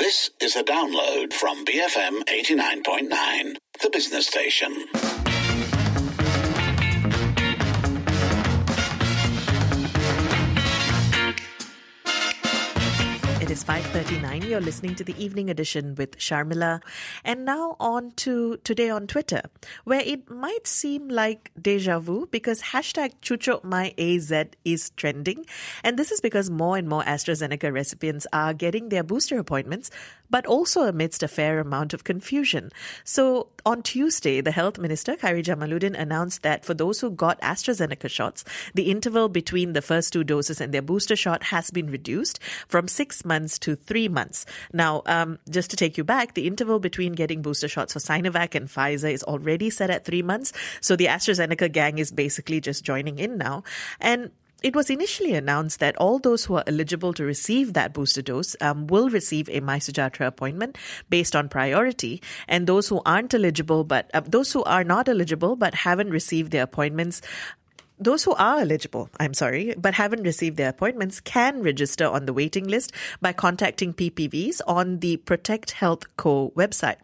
This is a download from BFM 89.9, the business station. It is 5:39. You're listening to the evening edition with Sharmila. And now on to today on Twitter, where it might seem like deja vu because hashtag #ChuchukMyAZ is trending. And this is because more and more AstraZeneca recipients are getting their booster appointments, but also amidst a fair amount of confusion. So on Tuesday, the Health Minister, Khairi Jamaluddin, announced that for those who got AstraZeneca shots, the interval between the first two doses and their booster shot has been reduced from 6 months to 3 months. Now, just to take you back, the interval between getting booster shots for Sinovac and Pfizer is already set at 3 months. So the AstraZeneca gang is basically just joining in now. And it was initially announced that all those who are eligible to receive that booster dose will receive a MySejahtera appointment based on priority, and those who aren't eligible, those who are not eligible but haven't received their appointments. Those who are eligible, but haven't received their appointments can register on the waiting list by contacting PPVs on the Protect Health Co. website.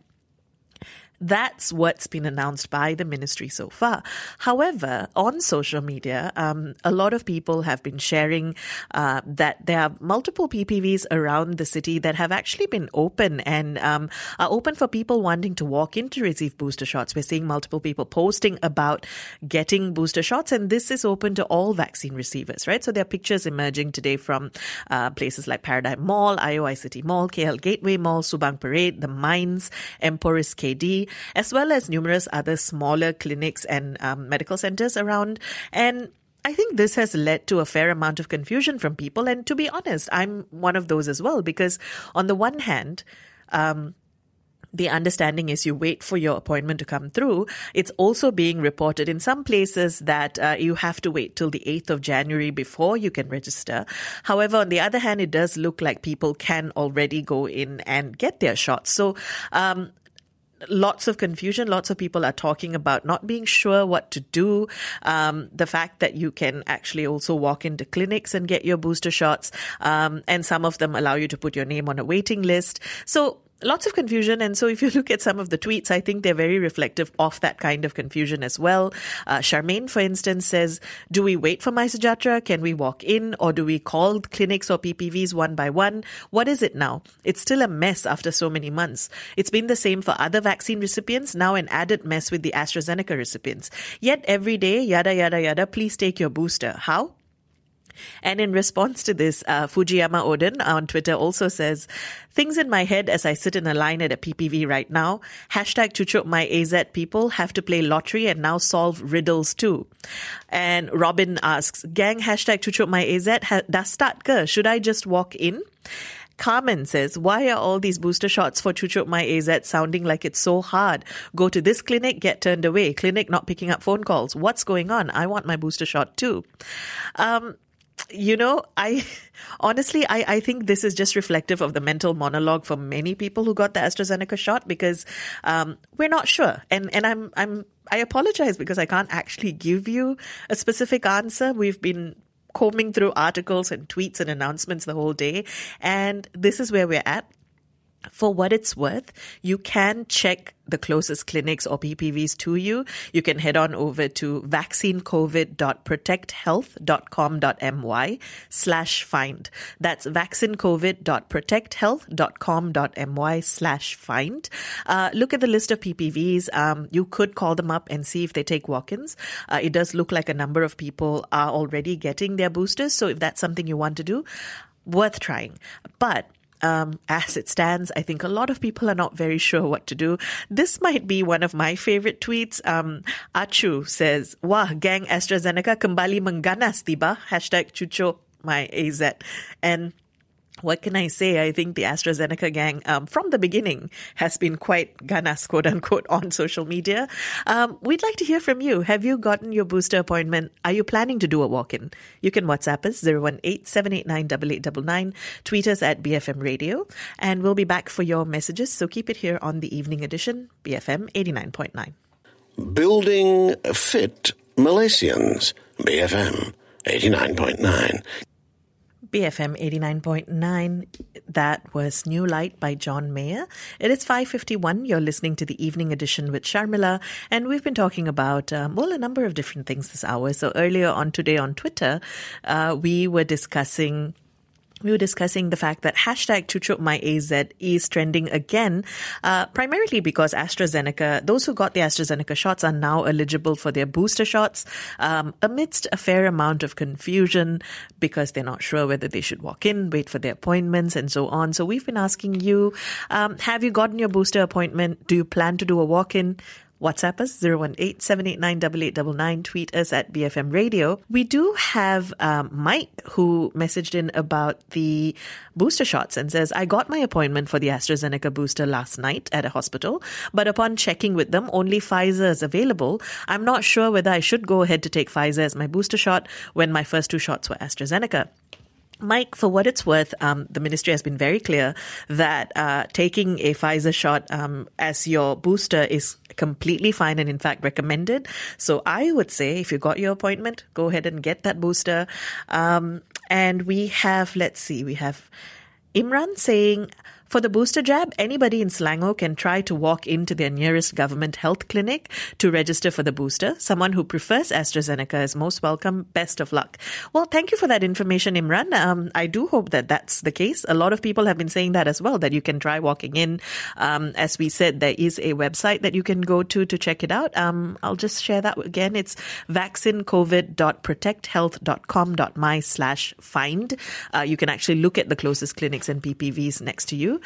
That's what's been announced by the ministry so far. However, on social media, a lot of people have been sharing that there are multiple PPVs around the city that have actually been open and are open for people wanting to walk in to receive booster shots. We're seeing multiple people posting about getting booster shots, and this is open to all vaccine receivers, right? So there are pictures emerging today from places like Paradigm Mall, IOI City Mall, KL Gateway Mall, Subang Parade, The Mines, Emporis KD, as well as numerous other smaller clinics and medical centers around. And I think this has led to a fair amount of confusion from people. And to be honest, I'm one of those as well, because on the one hand, the understanding is you wait for your appointment to come through. It's also being reported in some places that you have to wait till the 8th of January before you can register. However, on the other hand, it does look like people can already go in and get their shots. So, lots of confusion. Lots of people are talking about not being sure what to do. The fact that you can actually also walk into clinics and get your booster shots. And some of them allow you to put your name on a waiting list. So lots of confusion. And so if you look at some of the tweets, I think they're very reflective of that kind of confusion as well. Charmaine, for instance, says, do we wait for MySejahtera? Can we walk in? Or do we call clinics or PPVs one by one? What is it now? It's still a mess after so many months. It's been the same for other vaccine recipients, now an added mess with the AstraZeneca recipients. Yet every day, yada, yada, yada, please take your booster. How? And in response to this, Fujiyama Odin on Twitter also says, things in my head as I sit in a line at a PPV right now. Hashtag #ChuchukMyAZ people have to play lottery and now solve riddles too. And Robin asks, gang hashtag #ChuchukMyAZ dah start ke? Should I just walk in? Carmen says, why are all these booster shots for #ChuchukMyAZ sounding like it's so hard? Go to this clinic, get turned away. Clinic not picking up phone calls. What's going on? I want my booster shot too. You know, I think this is just reflective of the mental monologue for many people who got the AstraZeneca shot, because we're not sure. And I apologize because I can't actually give you a specific answer. We've been combing through articles and tweets and announcements the whole day, and this is where we're at. For what it's worth, you can check the closest clinics or PPVs to you. You can head on over to vaccinecovid.protecthealth.com.my/find. That's vaccinecovid.protecthealth.com.my/find. Look at the list of PPVs. You could call them up and see if they take walk-ins. It does look like a number of people are already getting their boosters. So if that's something you want to do, worth trying. But as it stands, I think a lot of people are not very sure what to do. This might be one of my favorite tweets. Achu says, wah, gang AstraZeneca kembali mengganas tiba. Hashtag #ChuchukMyAZ. And what can I say? I think the AstraZeneca gang, from the beginning, has been quite ganas, quote unquote, on social media. We'd like to hear from you. Have you gotten your booster appointment? Are you planning to do a walk-in? You can WhatsApp us 018-789-8899. Tweet us at BFM Radio, and we'll be back for your messages. So keep it here on the evening edition, BFM 89.9. Building fit Malaysians, BFM 89.9. BFM 89.9, that was New Light by John Mayer. It is 5:51. You're listening to the Evening Edition with Sharmila, and we've been talking about, a number of different things this hour. So earlier on today on Twitter, we were discussing the fact that hashtag #ChuchukMyAZ is trending again, primarily because AstraZeneca, those who got the AstraZeneca shots are now eligible for their booster shots, amidst a fair amount of confusion because they're not sure whether they should walk in, wait for their appointments, and so on. So we've been asking you, have you gotten your booster appointment? Do you plan to do a walk-in? WhatsApp us 018-789-8899. Tweet us at BFM Radio. We do have Mike who messaged in about the booster shots and says, I got my appointment for the AstraZeneca booster last night at a hospital, but upon checking with them, only Pfizer is available. I'm not sure whether I should go ahead to take Pfizer as my booster shot when my first two shots were AstraZeneca. Mike, for what it's worth, the ministry has been very clear that taking a Pfizer shot as your booster is completely fine and in fact recommended. So I would say if you got your appointment, go ahead and get that booster. And we have Imran saying, for the booster jab, anybody in Selangor can try to walk into their nearest government health clinic to register for the booster. Someone who prefers AstraZeneca is most welcome. Best of luck. Well, thank you for that information, Imran. I do hope that that's the case. A lot of people have been saying that as well, that you can try walking in. As we said, there is a website that you can go to check it out. I'll just share that again. It's vaccinecovid.protecthealth.com.my/find. You can actually look at the closest clinics and PPVs next to you.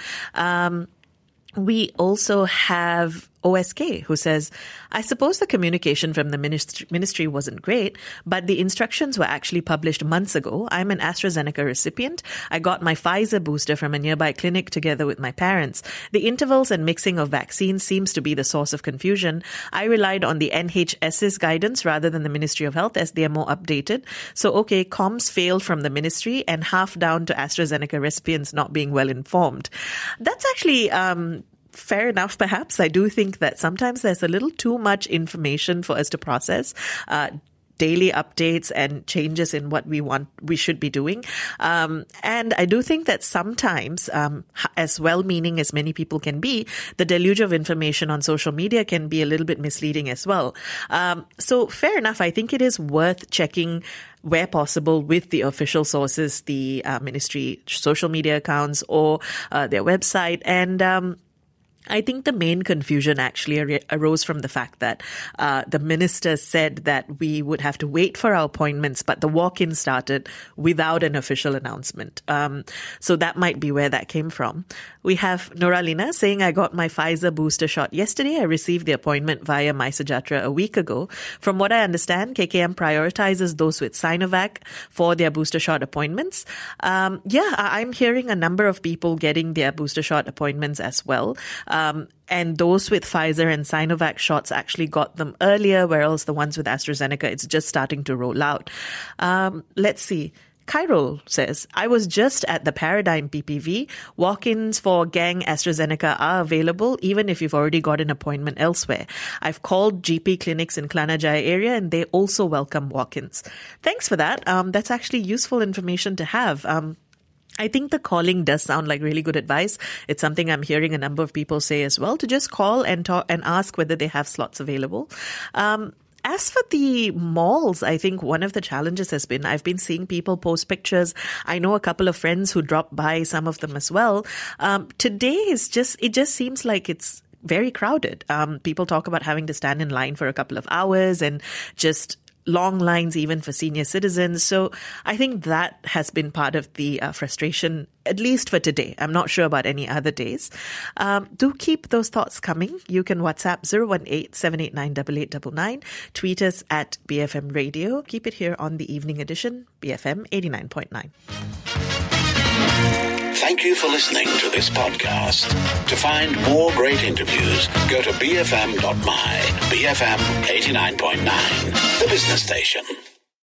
We also have OSK, who says, I suppose the communication from the ministry wasn't great, but the instructions were actually published months ago. I'm an AstraZeneca recipient. I got my Pfizer booster from a nearby clinic together with my parents. The intervals and mixing of vaccines seems to be the source of confusion. I relied on the NHS's guidance rather than the Ministry of Health as they are more updated. So, okay, comms failed from the ministry and half down to AstraZeneca recipients not being well informed. That's actually fair enough, perhaps. I do think that sometimes there's a little too much information for us to process. Daily updates and changes in what we should be doing. And I do think that sometimes, as well-meaning as many people can be, the deluge of information on social media can be a little bit misleading as well. So fair enough. I think it is worth checking where possible with the official sources, the ministry social media accounts or their website. And I think the main confusion actually arose from the fact that the minister said that we would have to wait for our appointments, but the walk-in started without an official announcement. So that might be where that came from. We have Noralina saying, I got my Pfizer booster shot yesterday. I received the appointment via MySejahtera a week ago. From what I understand, KKM prioritizes those with Sinovac for their booster shot appointments. I'm hearing a number of people getting their booster shot appointments as well. And those with Pfizer and Sinovac shots actually got them earlier, whereas the ones with AstraZeneca, it's just starting to roll out. Let's see. Cairo says, I was just at the Paradigm PPV. Walk-ins for Gang AstraZeneca are available, even if you've already got an appointment elsewhere. I've called GP clinics in Kelana Jaya area, and they also welcome walk-ins. Thanks for that. That's actually useful information to have. I think the calling does sound like really good advice. It's something I'm hearing a number of people say as well, to just call and talk and ask whether they have slots available. As for the malls, I think one of the challenges has been, I've been seeing people post pictures. I know a couple of friends who dropped by, some of them as well. Today it just seems like it's very crowded. People talk about having to stand in line for a couple of hours and just long lines even for senior citizens. So I think that has been part of the frustration, at least for today. I'm not sure about any other days. Do keep those thoughts coming. You can WhatsApp 018-789-8899. Tweet us at BFM Radio. Keep it here on the Evening Edition, BFM 89.9. Thank you for listening to this podcast. To find more great interviews, go to bfm.my, BFM 89.9, the business station.